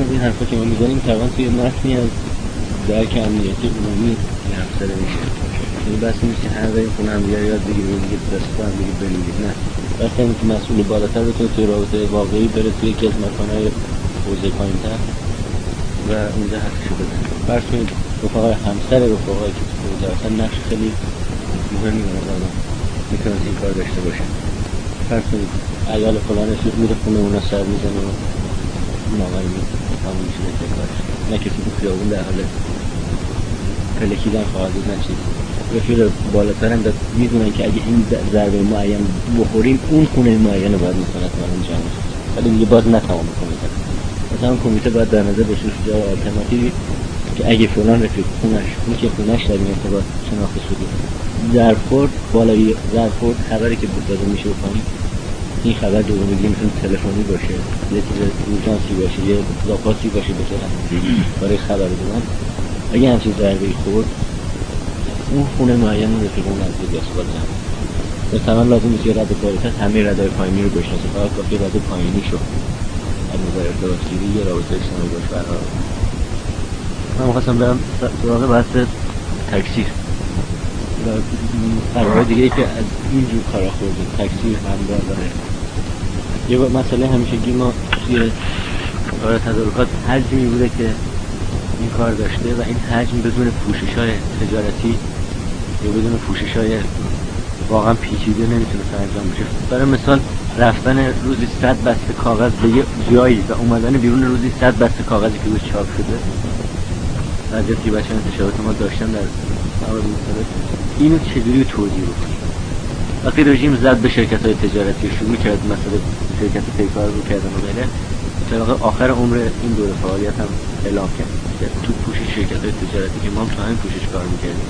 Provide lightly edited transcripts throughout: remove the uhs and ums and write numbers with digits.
از این حرفا که ما میزنیم تقریبا توی متنی از درک امنیتی عمومی حرف زده میشه. این بحث نیست که هر این خونه هم یاد بگیریم دیگه دست با هم دیگه بنویسیم، نه. بحث اینه که مسئول بالاتر بتونه توی رابطه واقعی بره توی یکی از مکان‌های حوزه پایین‌تر و اونجا حرفشو بزنه. فرض کنید رفقای همسر رفقایی که تو حوزه هستن نقش خیلی مهمی دارن، میتونن این کار داشته باشن. فرض کنید عیال فلان رفیق میره خونه اونا سر میزنه و ناغری همون میشه کارش، نه کسی تو خیابون در حال پلکیدن خواهد بود، نه چیزی. رفیق بالاتر هم میدونن که اگه این ضربه معین بخوریم اون خونه معین رو باید مثلا جمع شد، ولی دیگه باز نتمام کمیته. مثلا کمیته باید در نظر داشته باشه جای آلترناتیوی که اگه فلان رفیق خونش اون که خونش در این ارتباط شناخته شده ظرفخورد بالای ظرفخورد خبری که داده میشه بکنیم این خبر دومی دیگه میتونه تلفنی باشه، یه چیز اورژانسی باشه، یه لاپاسی باشه بذارن برای خبر دادن. اگه همچین ضربه‌ای خورد اون خونه معین رو رفیق اون از دیگه استفاده نکنه. مثلا لازم نیست یه رد بالاتر همه ردای پایینی رو بشناسه، فقط کافیه رد پایینی شو از نظر ارتباط گیری یه رابطه اجتماعی باشه برقرار. من می‌خواستم برم سراغ بحث تکثیر و قرارهای دیگه ای که از اینجور کارا خوردیم. تکثیر همدار داره. یه مسئله همیشگی ما توی کار تدارکات حجمی بوده که این کار داشته و این حجم بدون پوشش‌های تجارتی یا بدون پوشش‌های واقعا پیچیده نمیتونه انجام بشه. برای مثال رفتن روزی 100 بسته کاغذ به یه جایی و اومدن بیرون روزی 100 بسته کاغذی که روش چاپ شده. بعضی بچه‌ها انتشارات ما داشتن در موارد مختلف. اینو چجوری توضیح بکنیم؟ وقتی رژیم زد به شرکت‌های تجارتی شروع کرد مثلا شرکت پیکار رو کردن و غیره، طبق آخر عمر این دوره فعالیت هم اعلام کرد که تو پوشش شرکت‌های تجارتی که ما هم تو همین پوشش کار می‌کردیم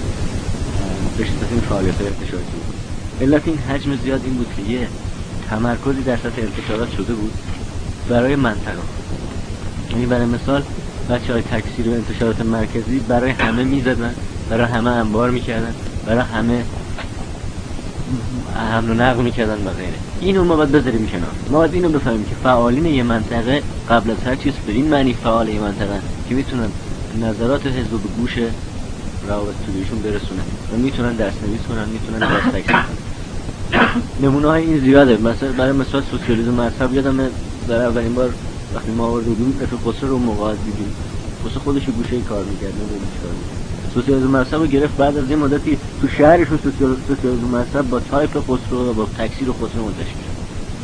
بشه این فعالیت‌های انتشاراتی بود. علت این حجم زیاد این بود که یه تمرکزی در سطح انتشارات شده بود برای منطقه. یعنی برای مثال بچه‌های تکثیر و انتشارات مرکزی برای همه می‌زدن، برای همه انبار می‌کردن، برای همه حمل و نقل می‌کردن و غیره. اینو ما باید بذاریم کنار. ما باید اینو بفهمیم که فعالین یه منطقه قبل از هر چیز به این معنی فعال یه منطقه که میتونن نظرات حزب به گوش روابط طولاییشون برسونن و میتونن درس‌نویس کنن، میتونن درس تکثیر کنن. نمونه‌های این زیاده. مثلا برای مثال سوسیالیسم مذهب یادمه برای اولین بار وقتی ما آوردیم رفیق خسرو رو مقاعد دیدیم. خسرو خودش گوشه کار می‌کرد، نمی‌دونم چیکار می‌کرد. سوسیالیسم مذهب رو گرفت بعد از یه مدتی تو شهرشون سوسیالیسم مذهب با تایپ خسرو و با تکثیر خسرو منتشر شد.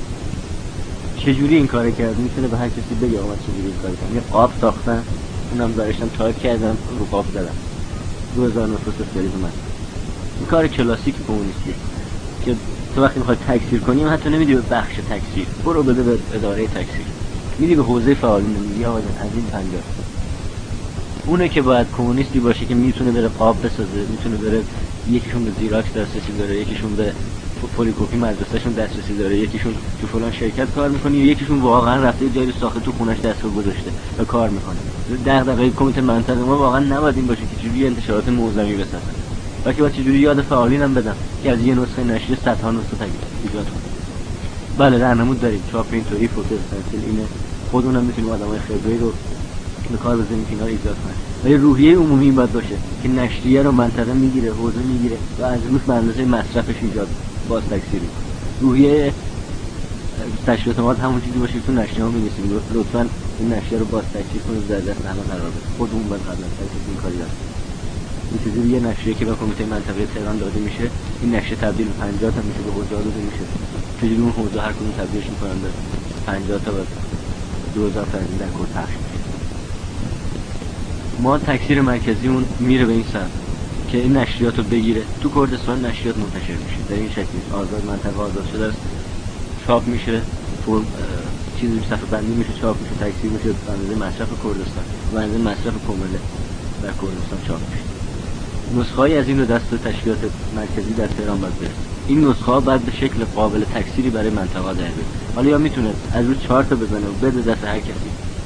چجوری این کار کرد؟ میتونه به هر کسی بگه آقا چجوری این کار کرد. یه قاب ساختن، اونم براشتم تایپ کردم رو قاب زدم. 2009 سوسیالیسم مذهب. این کار کلاسیک کمونیستیه که تو وقتی میخوای تکثیر کنی حتی نمیدی به بخش تکثیر، برو بده به اداره تکثیر، میدی به حوزه فعالین، میگی آقا از این 50 اونه که باید کمونیستی باشه که میتونه بره قاب بسازه، میتونه بره یکیشون به زیراکس دسترسی داره، یکیشون به پلیکوپی مدرسه‌شون دسترسی داره، یکیشون تو فلان شرکت کار میکنه، یکیشون واقعا رفته جایی رو ساخته تو خونش دست رو گذاشته و کار میکنه. دغدغه کمیته منطقه ما واقعا نباید این باشه که چجوری انتشارات موزمی بسازن، بلکه باید چجوری یاد فعالینم بدم که از یه نسخه نشریه صدها نسخه ایجاد کنه. بله راهنمود داریم، چاپ اینطوری، فوتو استنسیل اینه، خودمونم میتونیم آدمای خبره رو به کار بزنیم که اینا رو ایجاد کنن. ولی روحیه عمومی این باید باشه که نشریه رو منطقه میگیره، حوزه میگیره و از روش به اندازه مصرفش ایجاد باز تکثیری. روحیه تشریح اعتماد همون چیزی باشه که تو نشریه ها می‌نویسیم. لطفاً این نشریه رو باز تکثیر کنید، در دست همه قرار بده. خودمون باید قبلا تکثیر این کاری داشت. این چیزی یه نشریه که به کمیته منطقه تهران داده میشه، این نشریه تبدیل به 50 تا میشه، به حوزه داده میشه. چجوری اون حوزه هر کدوم تبدیلش می‌کنن به 50 تا و 2000 تا در کل پخش میشه. ما تکثیر مرکزیمون میره به این سمت که این نشریات رو بگیره. تو کردستان نشریات منتشر میشه در این شکل، آزاد منطقه آزاد شده است، چاپ میشه، چیزی صفحه بندی میشه، چاپ میشه، تکثیر میشه، به اندازه مصرف کردستان و اندازه مصرف کمله در کردستان چاپ میشه. نسخه‌ای از این رو دست تشکیلات مرکزی در تهران باید برسه. این نسخه‌ها باید به شکل قابل تکثیری برای منطقه در بیاد. حالا یا میتونه از رو 4 تا بزنه و بده دست هر کسی،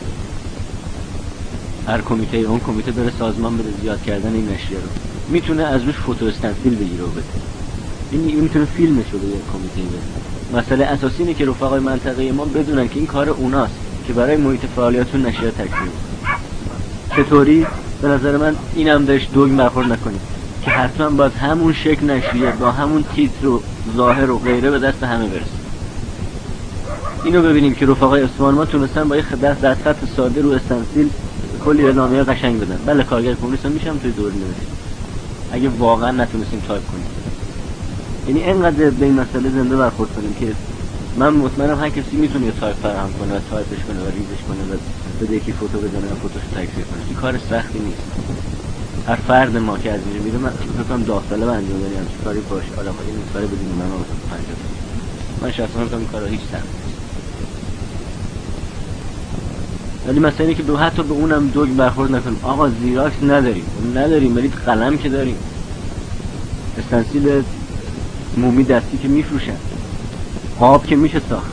هر کمیته اون کمیته بره سازمان بده زیاد کردن این نشریه رو، میتونه از روش فوتو استنسیل بگیره و بده. این میتونه فیلمش رو به یک کمیته بده. مسئله اساسی اینه که رفقای منطقه ما بدونن که این کار اوناست، که برای محیط فعالیتتون نشریات تکثیر. چطوری؟ به نظر من اینم بهش دوگ برخورد نکنید که حتما باید همون شکل نشریه با همون تیتر و ظاهر و غیره به دست همه برسه. اینو ببینیم که رفقای اصفهان ما تونستن با یه دستخط ساده رو استنسیل کلی اعلامیه قشنگ بدن. بله کارگر کمونیست میشم توی دور نوشت اگه واقعا نتونستیم تایپ کنیم. یعنی اینقدر به این مسئله زنده برخورد کنیم که من مطمئنم هر کسی میتونه تایپ فراهم کنه و تایپش کنه و ریزش کنه و بده یکی فوتو بزنه و فوتوش تکثیر کنه. این کار سختی نیست. هر فرد ما که از اینجا میره من فکر کنم داخله انجام بدیم همچین کاری باشه. حالا خب این کاری بدیم من واسه 50 من شخصا فکر کنم کارا هیچ سخت نیست. ولی مثلا اینه که به حتی به اونم دوگ برخورد نکنیم. آقا زیراکس نداریم ولی قلم که داریم. استنسیل مومی دستی که میفروشن. قاب که میشه ساخت.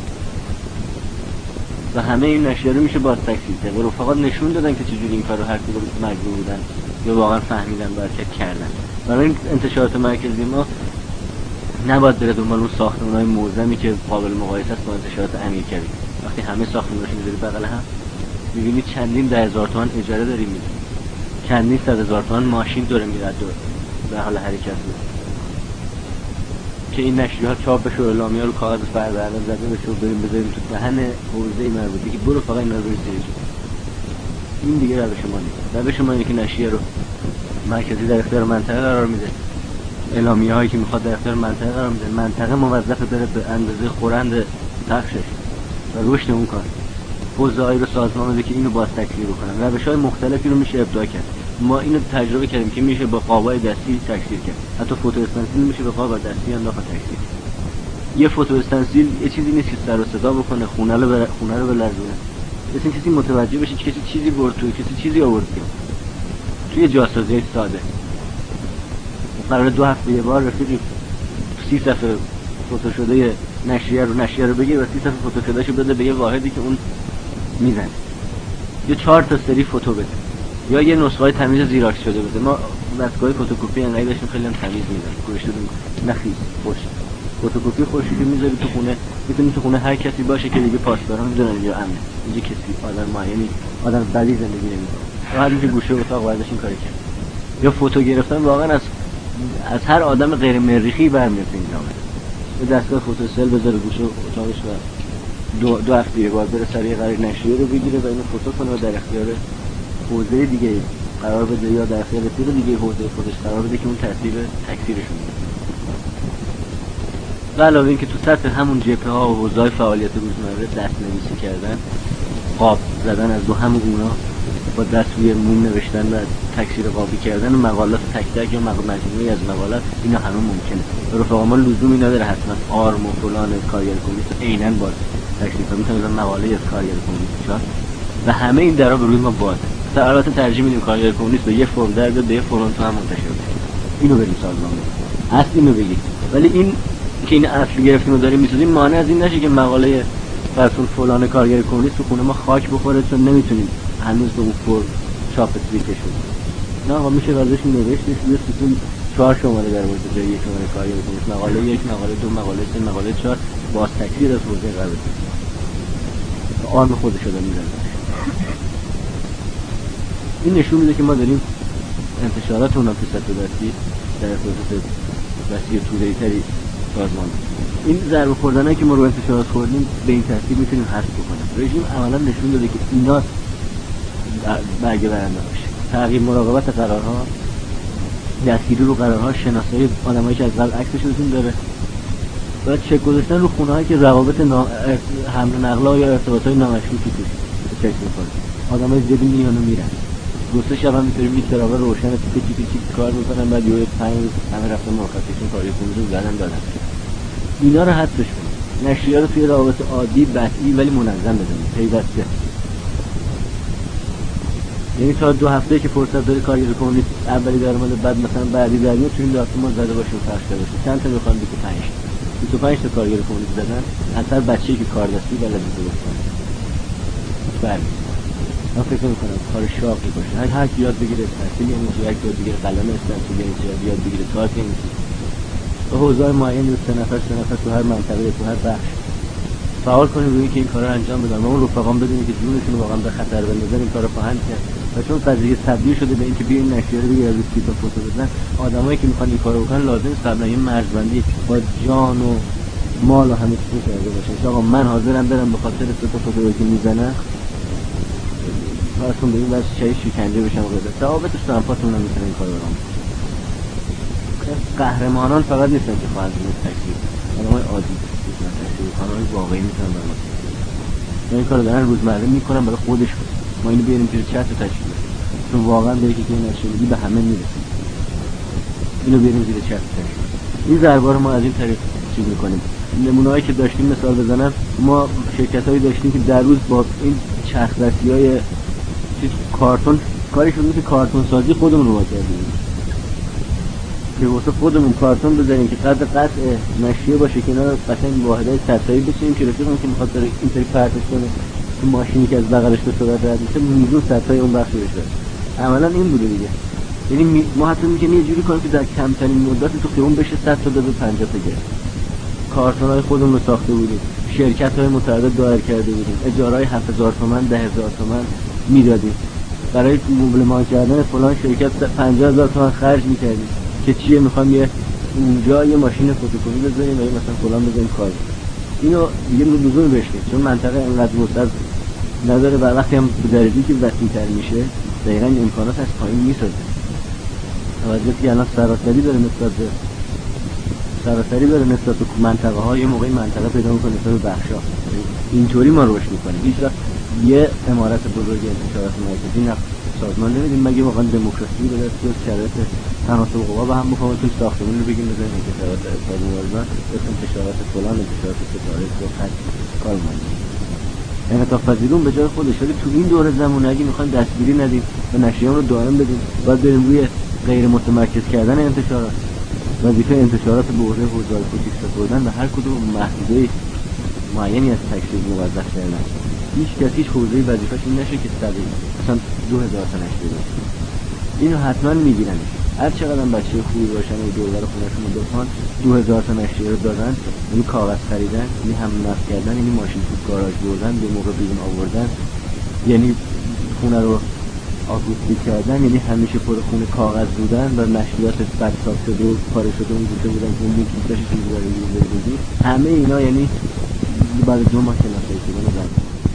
و همه این نشریه رو میشه باز تکثیر کرد. و رفقات نشون دادن که چجوری این کارو هر کدوم مجبور بودن یا واقعا فهمیدن برکت کردن. برای این انتشارات مرکزی ما نباید بره دنبال اون ساختمان‌های معظمی که قابل مقایسه است با انتشارات امیرکبیر. وقتی همه ساختمان‌هاشون میذاری بغل هم می‌بینی چندین ده هزار تومان اجاره داریم میدیم. چندین صد هزار تومان ماشین داره میره در حال حرکت بود. که این نشریه‌ها چاپ بشه و اعلامیه‌ها رو کاغذ بردارن زده بشه و بریم بذاریم تو دهن حوزه مربوطه که برو فقط اینا رو بریز. این دیگه روش ما نیست. روش ما اینه که نشریه رو مرکزی در اختیار منطقه قرار میده. اعلامیه‌هایی که میخواد در اختیار منطقه قرار میده. منطقه موظفه بره به اندازه خورند پخشش و رشد اون کار. حوزه‌ای رو سازمان بده که اینو باز تکثیر بکنن. روش‌های مختلفی رو میشه ابداع کرد. ما اینو تجربه کردیم که میشه با قابای دستی تکثیر کرد. حتی فوتو استنسیل میشه با قاب دستی انداخت تکثیر. یه فوتو استنسیل یه چیزی نیست که سر و صدا بکنه، خونه رو بلرزونه. مثلا کسی متوجه بشه که کسی چیزی برد توی کسی چیزی آورد توی جاسازی ساده. قرار 2 هفته یه بار رفیقی 30 صفحه فوتو شده نشریه رو بگیر و 30 صفحه فوتو شدهشو بده به یه واحدی که اون میزنه. یا 4 تا سری فوتو بده. یا یه نسخه تمیز زیراکس شده بده. ما دستگاه فتوکپی انقدر داشتیم خیلی هم تمیز می‌ذاریم. گوشت نخیس خوش. فتوکپی خوشی که می‌ذاری تو خونه، می‌تونی تو خونه هر کسی باشه که دیگه پاسداران می‌دونن یا امن. اینجا کسی آدم معینی آدم بدی زندگی نمی‌کنه. راحت میشه گوشه اتاق ورداش این کارو کرد. یا فوتو گرفتن واقعا از هر آدم غیر مریخی برمیاد این جامعه. به دستگاه فوتوسل بذاره گوشه اتاقش و دو هفته یه بار بره سریع قرار نشریه رو بگیره و اینو فوتو کنه و در اختیار حوزه دیگه قرار بده یا در اختیار رفیق دیگه حوزه خودش قرار بده که اون ترتیب تکثیرشون بده. و علاوه این که تو سطح همون جبهه‌ها و حوزه‌های فعالیت روزمره دست‌نویسی کردن، قاب زدن از دو همون اونا با دست روی موم نوشتن و تکثیر قابی کردن و مقالات تک تک یا مجموعه‌ای از مقالات اینا همون ممکنه. رفقا ما لزومی نداره حتما آرم و فلان کارگر کمونیست عیناً باز تکثیر کنه. میتونه مقاله از کارگر کمونیست و همه این درا به روی ما بازه. البته ترجیح میدیم کارگر کمونیست به یه فرم در بیاد به یه فرم تو هم منتشر بشه. اینو بریم سازمان بدیم. اصل اینو بگید. ولی این که این اصل گرفتیم و داریم میسازیم مانع از این نشه که مقاله فرسون فلان کارگر کمونیست تو خونه ما خاک بخوره چون نمیتونیم هنوز به اون فرم چاپ تریکش بدیم. نه آقا میشه ازش نوشتش یه ستون 4 شماره در مورد جای یک شماره کارگر کمونیست مقاله 1 مقاله 2 مقاله 3 مقاله 4 باز تکثیر از حوزه قرار بده. آرم خودش رو میذاره. این نشون میده که ما داریم انتشارات اونم تو سطح دستی در پروسس وسیع طولانی تری سازمان. این ضربه خوردنایی که ما رو انتشارات خوردیم به این ترتیب میتونیم حذف بکنیم. رژیم عملا نشون داده که اینا برگه برنده باشه. تغییر مراقبت قرارها، دستگیری رو قرارها، شناسایی آدمایی که از قبل عکسشون داره و چک گذاشتن رو خونه‌هایی که روابط حمل و نقل یا ارتباطات نامشروطی توش چک می‌کنه. آدمای زیادی میان و میرن. دوستا شب هم می‌تونیم می‌تراوه روشن پیچی کار می‌کنن بعد یه 5 روز همه رفتن مرخصیشون کاری کنن زدن دادن. اینا رو حذفش کنید. نشریات رو توی روابط عادی بحثی ولی منظم بزنید. پیوسته. یعنی تا 2 هفته که فرصت داره کارگر کمونیست اولی درآمد بعد مثلا بعدی درآمد تو این 2 هفته ما زده باشه و پخش کرده باشه. چند تا می‌خوان 25 تا کارگر کمونیست زدن. اثر بچه‌ای که کاردستی بلد درست کنه. بله. من فکر می‌کنم کار شاقی باشه. هر کی یاد بگیره تحصیل یعنی یاد بگیره قلم استنسیل یعنی یاد بگیره تایپینگ. به حوزه‌های معین 3 نفر تو هر منطقه تو هر بخش فعال کنیم روی اینکه این کارا رو انجام بدن و اون رفقام بدونیم که جونشون رو واقعا به خطر بندازن این کارو خواهند کرد. و چون قضیه تبدیل شده به اینکه بیاین نشریه رو بگیر از کیتا فوتو بزنن، آدمایی که میخوان این کارو بکنن لازم است قبلا یه مرزبندی با جان و مال و همه چیز کرده باشه. آقا من حاضرم برم به خاطر تا فوتو که میزنن فرض کن به این واسه چای شکنجه بشم و غیره. ثوابتش تو انفاسمون هم میتونه این کارو بکنن. قهرمانان فقط نیستن که خواهند بود تکلیف، آدمای عادی نیستن تکلیف، قهرمانای واقعی میتونن برام این کارو دارن روزمره میکنن برای خودشون. ما اینو بیاریم توی چت تشکیل بدیم چون واقعا به یکی که نشدگی به همه میرسه. اینو بیاریم زیر چت تشکیل بدیم. این ضربه رو ما از این طریق چیز میکنیم. نمونه‌هایی که داشتیم مثال بزنم، ما شرکتایی داشتیم که در روز با این چرخ‌رسی‌های چیز کارتون کارشون بود که کارتون سازی خودمون رو کردیم. که واسه خودمون کارتون بذاریم که قدر قطع نشریه باشه که اینا قشنگ واحدهای سطحی بچینیم که رفیقمون که میخواد داره اینطوری پرتش کنه تو ماشینی که از بغلش به سرعت رد میشه میزون سطحی اون بخش بشه. عملا این بوده دیگه. یعنی ما حتی میگیم یه جوری کنیم که در کمترین مدت تو خیابون بشه 100 تا به 50 تا گرفت. کارتون‌های خودمون رو ساخته بودیم، شرکت‌های متعدد دایر کرده بودیم، اجاره‌های 7000 تومان 10000 تومان میدادیم. برای مبلمان کردن فلان شرکت 50000 تومان خرج می‌کردیم. که چیه میخوام یه اونجا یه ماشین فتوکپی بذاریم و مثلا فلان بذاریم کار. اینو دیگه لزومی بشه چون منطقه انقدر وسعت نداره و وقتی هم به درجه‌ای که وسیع‌تر میشه دقیقاً امکانات از پایین میسازه. توجه که الان سراسری داره نسبت به منطقه ها یه موقعی منطقه پیدا می‌کنه نسبت به بخشا. اینطوری ما رشد می‌کنیم. هیچ وقت یه امارت بزرگ انتشارات مرکزی نه سازمان نمیدیم مگه واقعا دموکراسی به دست بیاد شرایط تناسب قوا به هم بخوره تو ساختمون رو بگیم بزنیم انتشارات اقتصاد مبارزات انتشارات فلان انتشارات ستاره تو خط کار مانی انعطاف پذیرون به جای خودش. ولی تو این دوره زمونه اگه میخوایم دستگیری ندیم و نشریه‌مون رو دائم بدیم باید بریم روی غیر متمرکز کردن انتشارات، وظیفه انتشارات به عهده حوزه‌های کوچیک سپردن و هر کدوم محدوده معینی از تکلیف موظف کردن. هیچ حوزه‌ای وظیفه‌ش این نشه که مثلا 2000 تا نشریه باشه. اینو حتما میگیرن. هر چقدر هم بچه خوبی باشن و دور خونه‌شون رو بخوان 2000 تا نشریه رو دادن، یعنی کاغذ خریدن، یعنی هم نصب کردن، یعنی ماشین تو گاراژ بردن، به موقع بیرون آوردن، یعنی خونه رو آکوستیک کردن، یعنی همیشه پر خونه کاغذ بودن و نشریات بک‌ساپ شده و پاره شده اون گوشه بودن که اون میکیسش چیزی برای بردازی. همه اینا یعنی بعد 2 ماه شناسایی شدن زن.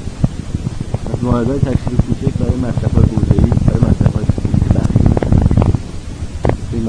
از واحدهای تکثیر کوچک برای مصرف‌های حوزه‌ای، برای مصرف‌های بخشی، این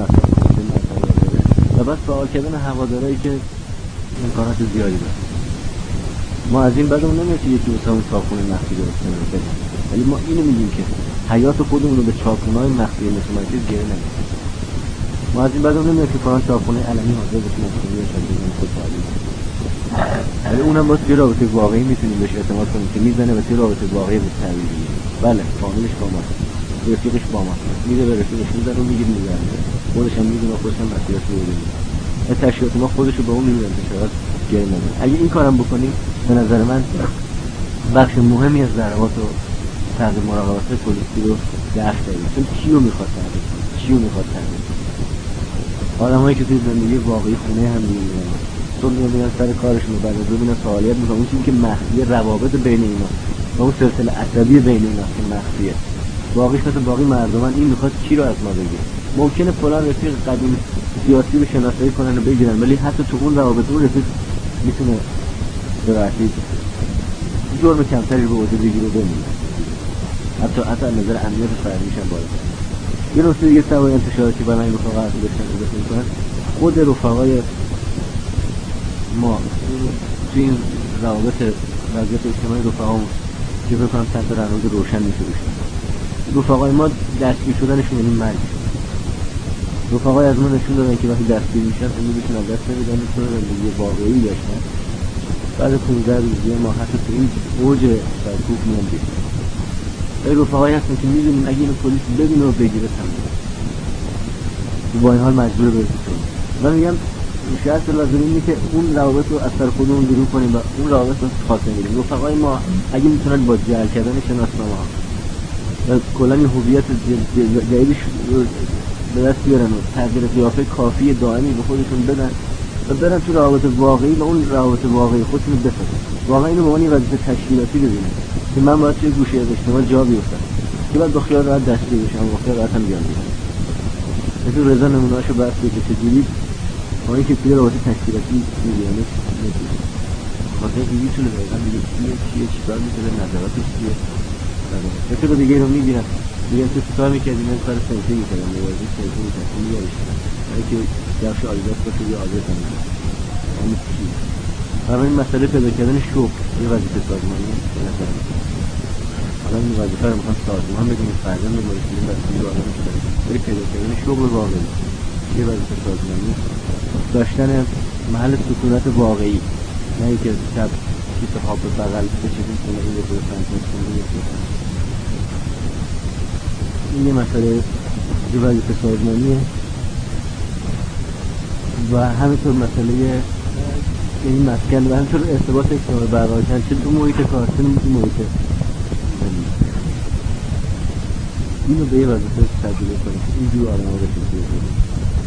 مصرف و بس فعال کردن هوادارایی که امکانات زیادی دارن. ما از این بعد اون نمیاد که یکی واسه اون چاپخونه مخفی درست کنه، ولی ما اینو میگیم که حیات خودمون رو به چاپخونه‌های مخفی مثل مرکز گره ندیم. ما از این بعد اون نمیاد که فلان چاپخونه علنی حاضر بشه مخفی شده خود تعلیم. ولی اونم باید یه رابطه واقعی میتونیم بهش اعتماد کنیم که میزنه و یه رابطه واقعی به تعبیر میگیره. بله فامیلش با ماست، رفیقش با ماست، میده به رفیقش میزنه و میگیره میگرده، خودش هم میدونه خودش هم مسئولیت رو میگیره. تشریفات ما خودش رو به اون میدونه انتشارات گره نداره. اگه این کارم بکنیم به نظر من بخش مهمی از ضربات و تغییر مراقبات پلیسی رو دفع داریم. چون کیو میخواد تغییر کنه؟ آدمایی که توی زندگی واقعی خونه هم میمونن، صبح میان سر کارشون و بعد از ببینن فعالیت میکنن، اون چیزی که مخفیه روابط بین اینا و اون سلسله عصبی بین اینا که مخفیه. واقعیش مثل باقی مردمان این میخواد کی رو از ما بگیره. ممکنه فلان رفیق قدیم سیاسی رو شناسایی کنن و بگیرن، ولی حتی تو اون روابط اون رفیق میتونه به راحتی جرم کمتری رو عهده بگیره و بمونه. حتی از نظر امنیت فردیش هم بالا. یه نکته دیگه سوای انتشاراتی برای این رفقا قرار داشتن اضافه می‌کنن. خود رفقای ما توی این روابط وضعیت اجتماعی رفقامون که بکنم تحت رنوز روشن میشه بشن. رفقای ما دستگیر شدنشون یعنی مرگ. رفقای از ما نشون دادن که وقتی دستگیر میشن زندگیشون از دست نمیدن، میتونن زندگی واقعی داشتن. بعد 15 روز یه ماه حتی تو این اوج سرکوب میان بیرون. این رفقایی هستن که میدونیم اگه اینو پلیس ببینه و بگیره تمام. با این حال مجبور به رسیدن. من میگم شاید لازم اینه که اون روابط رو از سر خودمون بیرون کنیم و اون روابط رو خاطر بگیریم. رفقای ما اگه میتونن با جعل کردن شناسنامه ها و کلا این هویت جدیدش به دست بیارن و تغییر قیافه کافی دائمی به خودشون بدن و برن تو روابط واقعی و اون روابط واقعی خودشون رو بسازن. واقعا اینو به عنوان وظیفه تشکیلاتی ببینید که من باید توی گوشه اجتماع جا بیفتم که بعد با خیال راحت دستی بشم با خیال راحت هم بیان بیارم. مثل رضا نمونه‌اشو بحث که چجوری با اینکه توی رابطه تشکیلاتی می‌بینه خاطر که میتونه دقیقا بگه چیه چیکار میکنه نظراتش چیه مثل رو دیگه رو میگیرن میگن تو چیکار میکردی من کار سنفی میکردم موازی سنفی میکردم میگرش برای که درش آلیداس باشه یا آلیداس هم میکرد همین چی برای این مسئله پیدا کردن شغل یه وظیفه سازمانی حالا این وظیفه رو میخوام سازمان بدیم فردا میبایستیم بسیاری رو آدم شدن برای پیدا کردن شغل واقعی یه وظیفه سازمانی داشتن محل سکونت واقعی نه اینکه شب کیسه خواب به بغل بچشیم کنه این یه دور سنتون کنه این یه مسئله یه وظیفه سازمانیه و همینطور مسئله این مسکن و همینطور ارتباط اجتماعی برقرار کردن چه تو محیط کار چه تو محیط زندگی اینو به یه وظیفه تبدیل کنیم اینجور آدم‌ها رو بسید